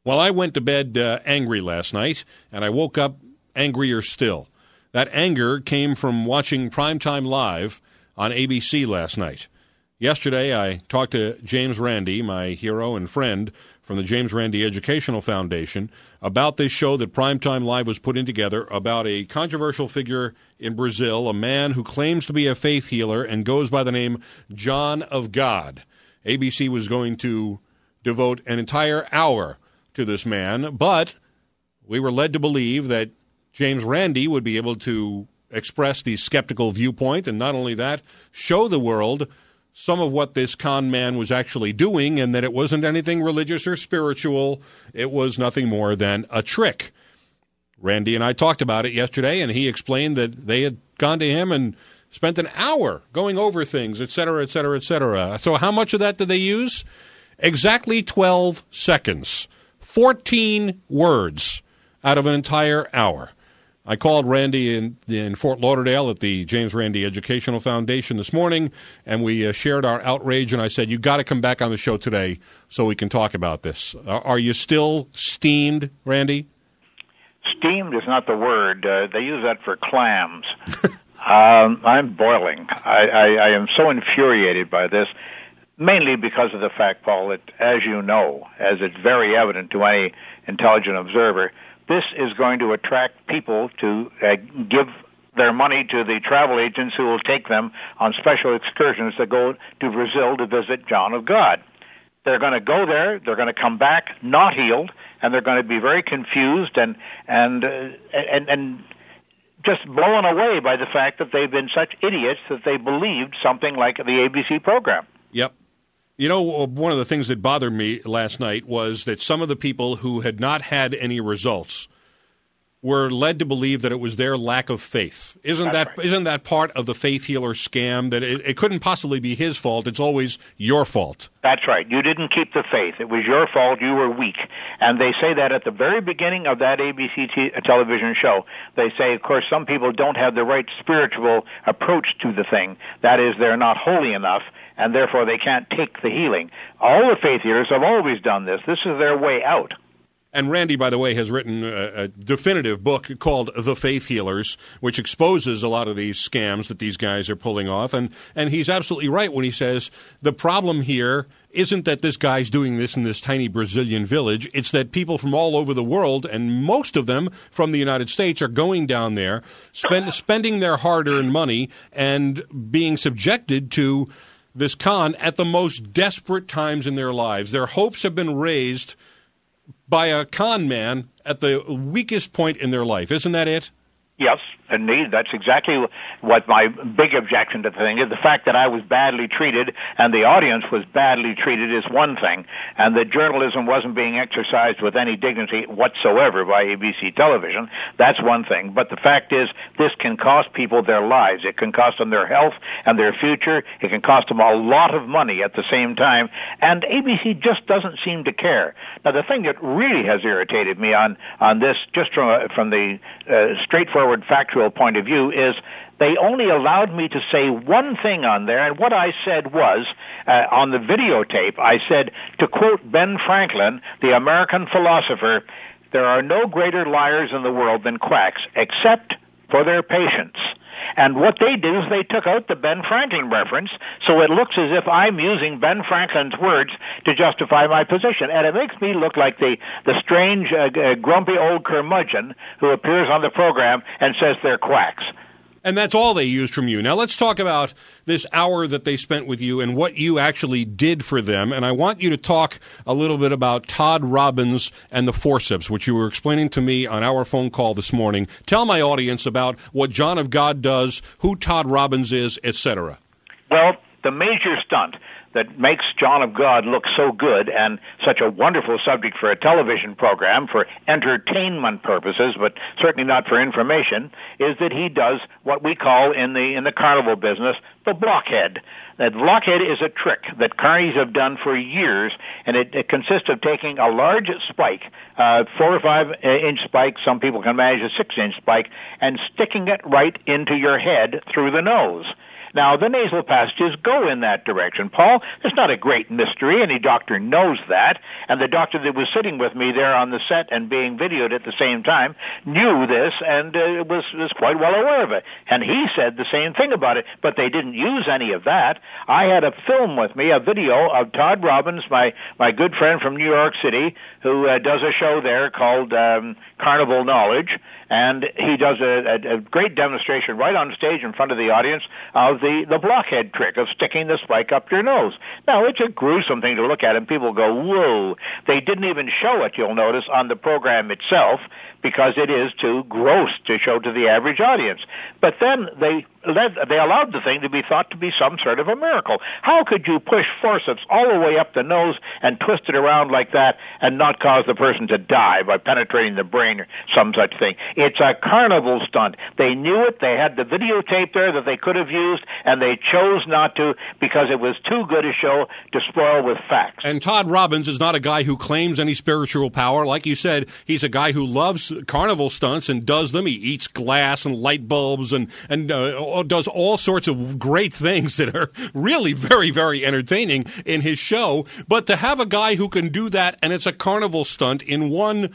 Well, I went to bed angry last night, and I woke up angrier still. That anger came from watching Primetime Live on ABC last night. Yesterday, I talked to James Randi, my hero and friend from the James Randi Educational Foundation, about this show that Primetime Live was putting together about a controversial figure in Brazil, a man who claims to be a faith healer and goes by the name John of God. ABC was going to devote an entire hour to this man, but we were led to believe that James Randi would be able to express the skeptical viewpoint, and not only that, show the world some of what this con man was actually doing, and that it wasn't anything religious or spiritual. It was nothing more than a trick. Randi and I talked about it yesterday, and he explained that they had gone to him and spent an hour going over things, et cetera, et cetera, et cetera. So how much of that did they use? Exactly 12 seconds. 14 words out of an entire hour. I called Randi in Fort Lauderdale at the James Randi Educational Foundation this morning, and we shared our outrage, and I said, you got to come back on the show today so we can talk about this. Are you still steamed, Randi? Steamed is not the word. They use that for clams. I'm boiling. I am so infuriated by this, mainly because of the fact, Paul, that, as you know, as it's very evident to any intelligent observer, this is going to attract people to give their money to the travel agents who will take them on special excursions that go to Brazil to visit John of God. They're going to go there, they're going to come back not healed, and they're going to be very confused and just blown away by the fact that they've been such idiots that they believed something like the ABC program. Yep. You know, one of the things that bothered me last night was that some of the people who had not had any results were led to believe that it was their lack of faith. Isn't that part of the faith healer scam, that it couldn't possibly be his fault, it's always your fault? That's right. You didn't keep the faith. It was your fault. You were weak. And they say that at the very beginning of that ABC television show. They say, of course, some people don't have the right spiritual approach to the thing. That is, they're not holy enough, and therefore they can't take the healing. All the faith healers have always done this. This is their way out. And Randi, by the way, has written a definitive book called The Faith Healers, which exposes a lot of these scams that these guys are pulling off. And he's absolutely right when he says the problem here isn't that this guy's doing this in this tiny Brazilian village. It's that people from all over the world, and most of them from the United States, are going down there, spending their hard-earned money and being subjected to this con at the most desperate times in their lives. Their hopes have been raised by a con man at the weakest point in their life. Isn't that it? Yes, indeed. That's exactly what my big objection to the thing is. The fact that I was badly treated and the audience was badly treated is one thing, and that journalism wasn't being exercised with any dignity whatsoever by ABC television, that's one thing. But the fact is, this can cost people their lives. It can cost them their health and their future. It can cost them a lot of money at the same time, and ABC just doesn't seem to care. Now, the thing that really has irritated me on this, just from the straightforward factual point of view, is they only allowed me to say one thing on there, and what I said was, on the videotape, I said, to quote Ben Franklin, the American philosopher, there are no greater liars in the world than quacks, except for their patience. And what they did is they took out the Ben Franklin reference, so it looks as if I'm using Ben Franklin's words to justify my position. And it makes me look like the strange, grumpy old curmudgeon who appears on the program and says they're quacks. And that's all they used from you. Now let's talk about this hour that they spent with you and what you actually did for them. And I want you to talk a little bit about Todd Robbins and the forceps, which you were explaining to me on our phone call this morning. Tell my audience about what John of God does, who Todd Robbins is, etc. Well, the major stunt that makes John of God look so good and such a wonderful subject for a television program for entertainment purposes, but certainly not for information, is that he does what we call in the carnival business the blockhead. That blockhead is a trick that carnies have done for years, and it consists of taking a large spike, 4 or 5 inch spike, some people can manage a 6 inch spike, and sticking it right into your head through the nose. Now, the nasal passages go in that direction, Paul. It's not a great mystery. Any doctor knows that. And the doctor that was sitting with me there on the set and being videoed at the same time knew this and was quite well aware of it. And he said the same thing about it, but they didn't use any of that. I had a film with me, a video of Todd Robbins, my good friend from New York City, who does a show there called Carnival Knowledge, and he does a great demonstration right on stage in front of the audience of the blockhead trick of sticking the spike up your nose. Now, it's a gruesome thing to look at, and people go, whoa. They didn't even show it, you'll notice, on the program itself, because it is too gross to show to the average audience. But then they allowed the thing to be thought to be some sort of a miracle. How could you push forceps all the way up the nose and twist it around like that and not cause the person to die by penetrating the brain or some such thing? It's a carnival stunt. They knew it. They had the videotape there that they could have used, and they chose not to because it was too good a show to spoil with facts. And Todd Robbins is not a guy who claims any spiritual power. Like you said, he's a guy who loves carnival stunts and does them. He eats glass and light bulbs and does all sorts of great things that are really very, very entertaining in his show. But to have a guy who can do that, and it's a carnival stunt in one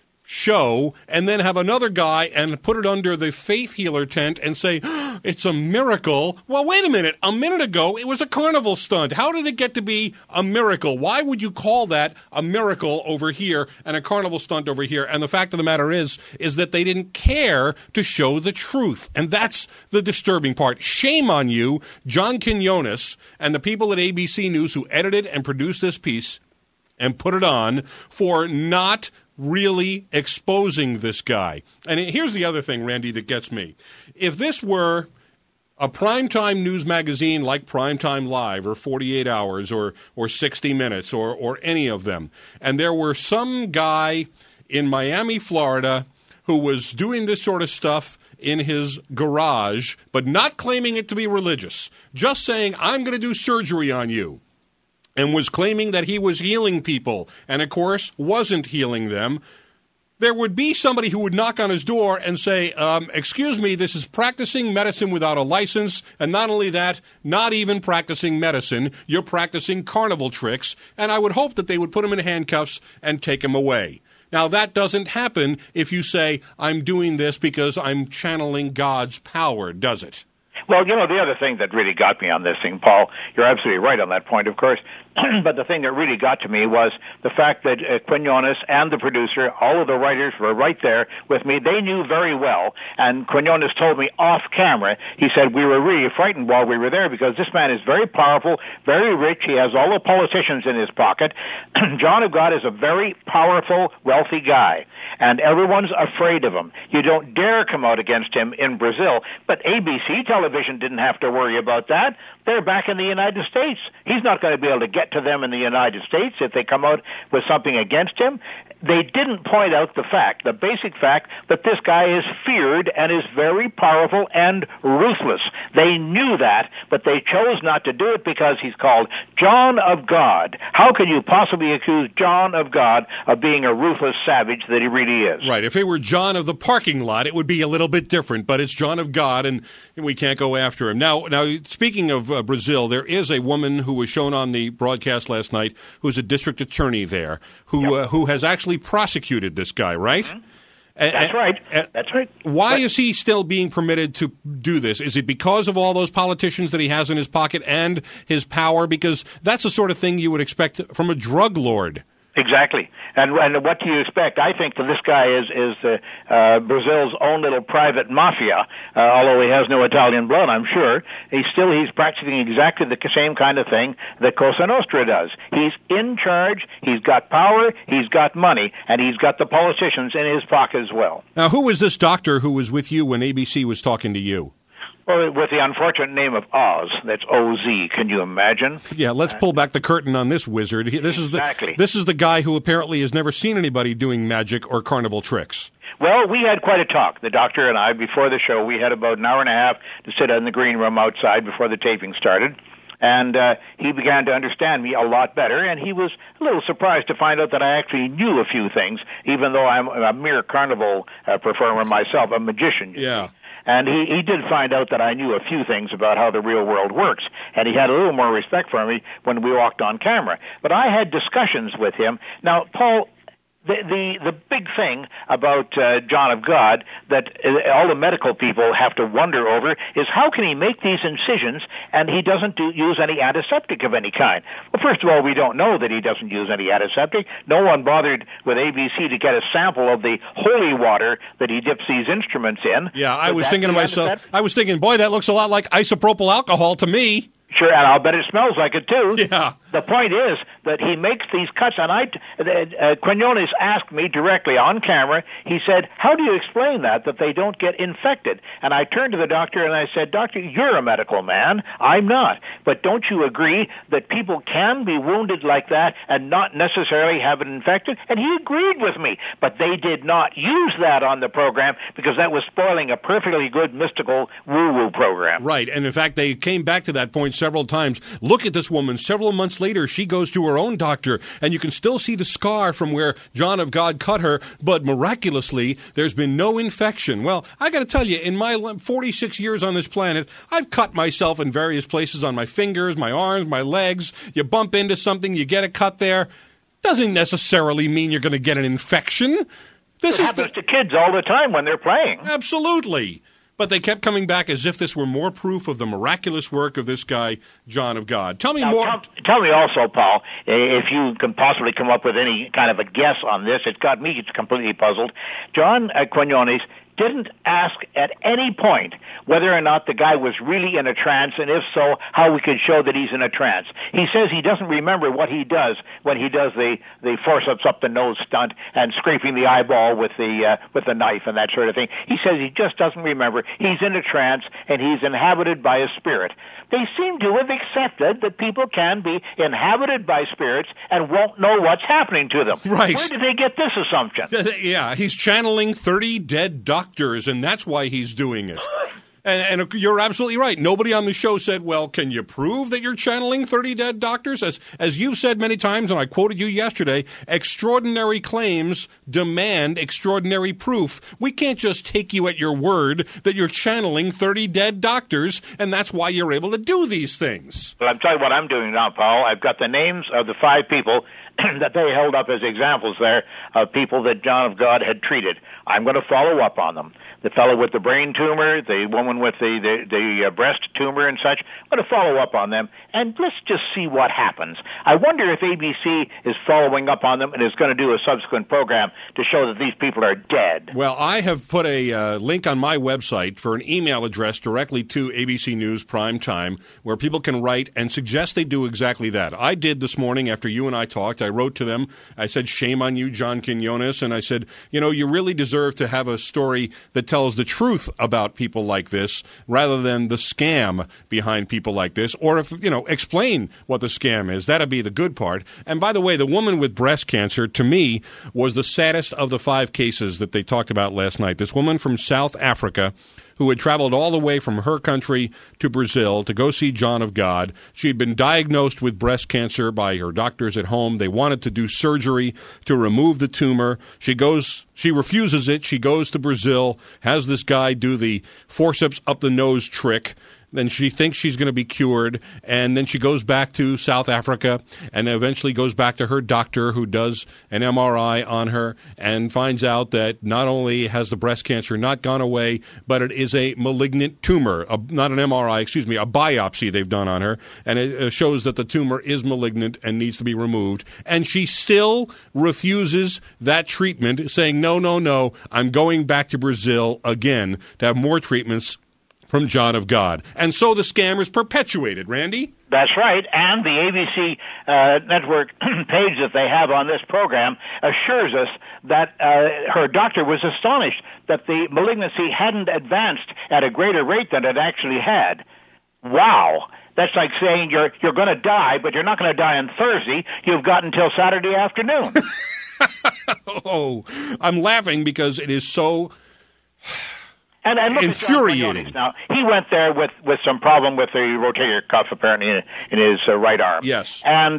show, and then have another guy and put it under the faith healer tent and say, oh, it's a miracle. Well, wait a minute. A minute ago, it was a carnival stunt. How did it get to be a miracle? Why would you call that a miracle over here and a carnival stunt over here? And the fact of the matter is that they didn't care to show the truth. And that's the disturbing part. Shame on you, John Quinones, and the people at ABC News who edited and produced this piece and put it on, for not really exposing this guy. And here's the other thing, Randy, that gets me. If this were a primetime news magazine like Primetime Live or 48 Hours or 60 Minutes or any of them, and there were some guy in Miami, Florida, who was doing this sort of stuff in his garage, but not claiming it to be religious, just saying, I'm going to do surgery on you, and was claiming that he was healing people, and of course wasn't healing them, there would be somebody who would knock on his door and say, excuse me, this is practicing medicine without a license, and not only that, not even practicing medicine, you're practicing carnival tricks, and I would hope that they would put him in handcuffs and take him away. Now, that doesn't happen if you say, I'm doing this because I'm channeling God's power, does it? Well, the other thing that really got me on this thing, Paul, you're absolutely right on that point, of course, but the thing that really got to me was the fact that Quinones and the producer, all of the writers were right there with me. They knew very well, and Quinones told me off camera, he said, we were really frightened while we were there because this man is very powerful, very rich, he has all the politicians in his pocket. John of God is a very powerful, wealthy guy, and everyone's afraid of him. You don't dare come out against him in Brazil, but ABC television didn't have to worry about that. They're back in the United States. He's not going to be able to get to them in the United States if they come out with something against him. They didn't point out the basic fact, that this guy is feared and is very powerful and ruthless. They knew that, but they chose not to do it because he's called John of God. How can you possibly accuse John of God of being a ruthless savage that he really is? Right. If it were John of the parking lot, it would be a little bit different, but it's John of God, and we can't go after him. Now speaking of Brazil, there is a woman who was shown on the broadcast last night who's a district attorney there who has actually prosecuted this guy, right? Mm-hmm. That's right. That's right. Why is he still being permitted to do this? Is it because of all those politicians that he has in his pocket and his power? Because that's the sort of thing you would expect from a drug lord. Exactly. And what do you expect? I think that this guy is Brazil's own little private mafia, although he has no Italian blood, I'm sure. He's practicing exactly the same kind of thing that Cosa Nostra does. He's in charge, he's got power, he's got money, and he's got the politicians in his pocket as well. Now, who was this doctor who was with you when ABC was talking to you? Well, with the unfortunate name of Oz. That's O-Z. Can you imagine? Yeah, let's pull back the curtain on this wizard. This is the guy who apparently has never seen anybody doing magic or carnival tricks. Well, we had quite a talk, the doctor and I, before the show. We had about an hour and a half to sit in the green room outside before the taping started. And he began to understand me a lot better, and he was a little surprised to find out that I actually knew a few things, even though I'm a mere carnival performer myself, a magician. Yeah. And he did find out that I knew a few things about how the real world works, and he had a little more respect for me when we walked on camera. But I had discussions with him. Now, Paul, the big thing about John of God that all the medical people have to wonder over is how can he make these incisions and he doesn't use any antiseptic of any kind? Well, first of all, we don't know that he doesn't use any antiseptic. No one bothered with ABC to get a sample of the holy water that he dips these instruments in. Yeah, I was thinking to myself, boy, that looks a lot like isopropyl alcohol to me. Sure, and I'll bet it smells like it, too. Yeah. The point is that he makes these cuts, and Quinones asked me directly on camera, he said, how do you explain that they don't get infected? And I turned to the doctor and I said, Doctor, you're a medical man. I'm not. But don't you agree that people can be wounded like that and not necessarily have it infected? And he agreed with me. But they did not use that on the program because that was spoiling a perfectly good mystical woo-woo program. Right, and in fact, they came back to that point several times. Look at this woman. Several months later, she goes to her own doctor, and you can still see the scar from where John of God cut her, but miraculously, there's been no infection. Well, I got to tell you, in my 46 years on this planet, I've cut myself in various places on my fingers, my arms, my legs. You bump into something, you get a cut there. Doesn't necessarily mean you're going to get an infection. This happens to kids all the time when they're playing. Absolutely. But they kept coming back as if this were more proof of the miraculous work of this guy, John of God. Tell me more. Tell me also, Paul, if you can possibly come up with any kind of a guess on this. It's got me completely puzzled. John Quinones didn't ask at any point whether or not the guy was really in a trance, and if so, how we could show that he's in a trance. He says he doesn't remember what he does when he does the forceps up the nose stunt and scraping the eyeball with the knife and that sort of thing. He says he just doesn't remember. He's in a trance, and he's inhabited by a spirit. They seem to have accepted that people can be inhabited by spirits and won't know what's happening to them. Right. Where did they get this assumption? Yeah, he's channeling 30 dead doctors, and that's why he's doing it. And you're absolutely right. Nobody on the show said, well, can you prove that you're channeling 30 dead doctors? As you've said many times, and I quoted you yesterday, extraordinary claims demand extraordinary proof. We can't just take you at your word that you're channeling 30 dead doctors, and that's why you're able to do these things. Well, I'm telling you what I'm doing now, Paul. I've got the names of the 5 people that they held up as examples there of people that John of God had treated. I'm going to follow up on them. The fellow with the brain tumor, the woman with the breast tumor and such. I'm going to follow up on them, and let's just see what happens. I wonder if ABC is following up on them and is going to do a subsequent program to show that these people are dead. Well, I have put a link on my website for an email address directly to ABC News Prime Time where people can write and suggest they do exactly that. I did this morning after you and I talked. I wrote to them. I said, shame on you, John Quinones. And I said, you really deserve to have a story that tells the truth about people like this rather than the scam behind people like this. Or if, explain what the scam is. That'd be the good part. And by the way, the woman with breast cancer, to me, was the saddest of the 5 cases that they talked about last night. This woman from South Africa who had traveled all the way from her country to Brazil to go see John of God. She had been diagnosed with breast cancer by her doctors at home. They wanted to do surgery to remove the tumor. She refuses it. She goes to Brazil, has this guy do the forceps up the nose trick. Then she thinks she's going to be cured, and then she goes back to South Africa and eventually goes back to her doctor who does an MRI on her and finds out that not only has the breast cancer not gone away, but it is a malignant tumor, not an MRI, a biopsy they've done on her, and it shows that the tumor is malignant and needs to be removed. And she still refuses that treatment, saying, no, I'm going back to Brazil again to have more treatments from John of God. And so the scam is perpetuated, Randy. That's right, and the ABC network page that they have on this program assures us that her doctor was astonished that the malignancy hadn't advanced at a greater rate than it actually had. Wow. That's like saying you're going to die, but you're not going to die on Thursday. You've got until Saturday afternoon. Oh, I'm laughing because it is so... And look infuriating. At now, he went there with some problem with the rotator cuff apparently in his right arm. Yes. And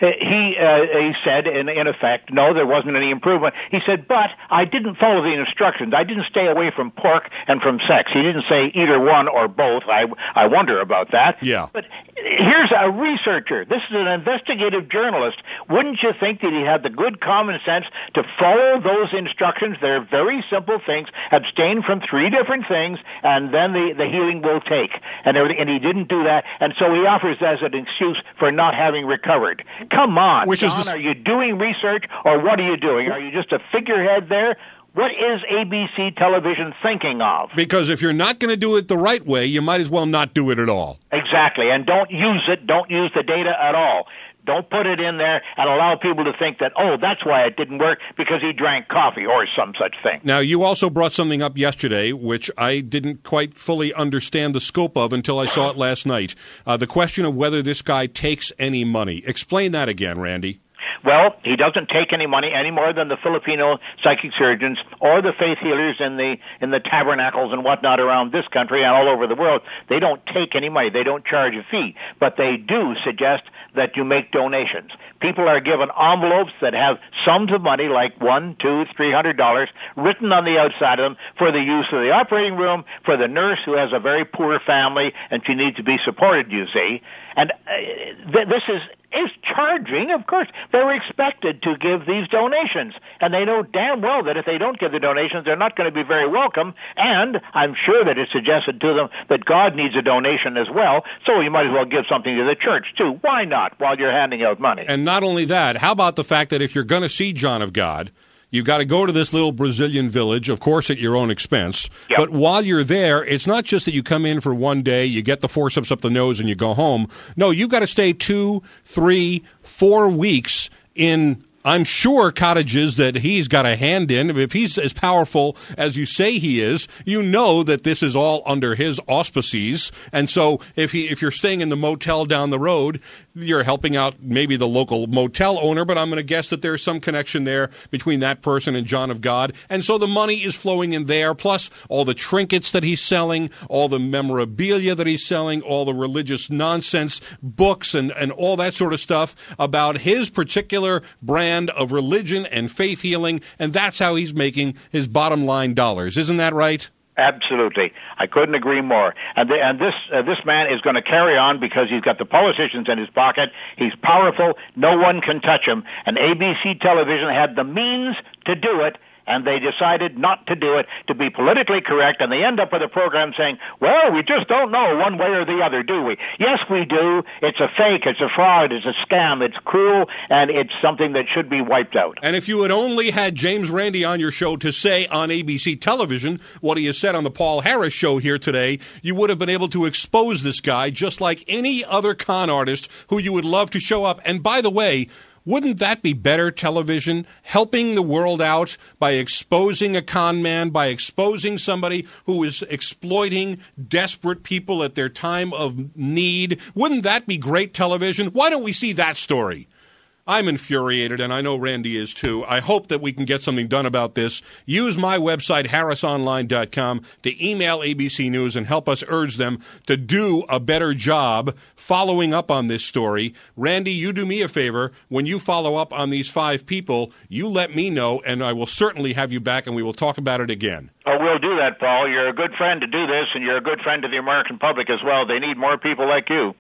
he said, in effect, no, there wasn't any improvement. He said, but I didn't follow the instructions. I didn't stay away from pork and from sex. He didn't say either one or both. I wonder about that. Yeah. But here's a researcher. This is an investigative journalist. Wouldn't you think that he had the good common sense to follow those instructions? They're very simple things. Abstain from 3 different things, and then the healing will take. And he didn't do that, and so he offers as an excuse for not having recovered. Come on, John, are you doing research, or what are you doing? Are you just a figurehead there? What is ABC television thinking of? Because if you're not going to do it the right way, you might as well not do it at all. Exactly, and don't use it. Don't use the data at all. Don't put it in there and allow people to think that, oh, that's why it didn't work, because he drank coffee or some such thing. Now, you also brought something up yesterday, which I didn't quite fully understand the scope of until I saw it last night. The question of whether this guy takes any money. Explain that again, Randy. Well, he doesn't take any money any more than the Filipino psychic surgeons or the faith healers in the tabernacles and whatnot around this country and all over the world. They don't take any money. They don't charge a fee. But they do suggest that you make donations. People are given envelopes that have sums of money like $100, $200, $300 written on the outside of them for the use of the operating room, for the nurse who has a very poor family and she needs to be supported, you see. And this is charging. Of course, they're expected to give these donations, and they know damn well that if they don't give the donations, they're not going to be very welcome, and I'm sure that it's suggested to them that God needs a donation as well, so you might as well give something to the church, too. Why not, while you're handing out money? And not only that, how about the fact that if you're going to see John of God, you've got to go to this little Brazilian village, of course, at your own expense. Yep. But while you're there, it's not just that you come in for one day, you get the forceps up the nose, and you go home. No, you've got to stay 2, 3, 4 weeks in, I'm sure, cottages that he's got a hand in. If he's as powerful as you say he is, you know that this is all under his auspices. And so if you're staying in the motel down the road, you're helping out maybe the local motel owner, but I'm going to guess that there's some connection there between that person and John of God. And so the money is flowing in there, plus all the trinkets that he's selling, all the memorabilia that he's selling, all the religious nonsense books and all that sort of stuff about his particular brand of religion and faith healing, and that's how he's making his bottom line dollars. Isn't that right? Absolutely. I couldn't agree more. And this man is going to carry on because he's got the politicians in his pocket. He's powerful. No one can touch him. And ABC television had the means to do it, and they decided not to do it, to be politically correct, and they end up with a program saying, well, we just don't know one way or the other, do we? Yes, we do. It's a fake, it's a fraud, it's a scam, it's cruel, and it's something that should be wiped out. And if you had only had James Randi on your show to say on ABC television what he has said on the Paul Harris show here today, you would have been able to expose this guy just like any other con artist who you would love to show up. And by the way, wouldn't that be better television, helping the world out by exposing a con man, by exposing somebody who is exploiting desperate people at their time of need? Wouldn't that be great television? Why don't we see that story? I'm infuriated, and I know Randy is too. I hope that we can get something done about this. Use my website, harrisonline.com, to email ABC News and help us urge them to do a better job following up on this story. Randy, you do me a favor. When you follow up on these 5 people, you let me know, and I will certainly have you back, and we will talk about it again. Oh, we'll do that, Paul. You're a good friend to do this, and you're a good friend to the American public as well. They need more people like you.